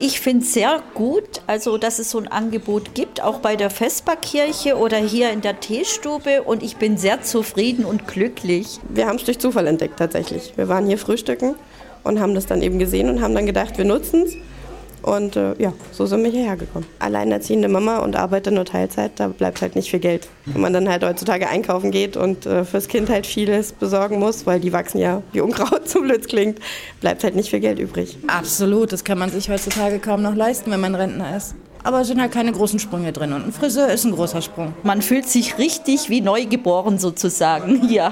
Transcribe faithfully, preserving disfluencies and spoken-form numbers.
Ich finde es sehr gut, also dass es so ein Angebot gibt, auch bei der Vesperkirche oder hier in der Teestube, und ich bin sehr zufrieden und glücklich. Wir haben es durch Zufall entdeckt tatsächlich. Wir waren hier frühstücken und haben das dann eben gesehen und haben dann gedacht, wir nutzen es. Und äh, ja, so sind wir hierher gekommen. Alleinerziehende Mama und arbeite nur Teilzeit, da bleibt halt nicht viel Geld. Wenn man dann halt heutzutage einkaufen geht und äh, fürs Kind halt vieles besorgen muss, weil die wachsen ja wie Unkraut, so blöd klingt, bleibt halt nicht viel Geld übrig. Absolut, das kann man sich heutzutage kaum noch leisten, wenn man Rentner ist. Aber es sind halt keine großen Sprünge drin und ein Friseur ist ein großer Sprung. Man fühlt sich richtig wie neugeboren sozusagen, ja.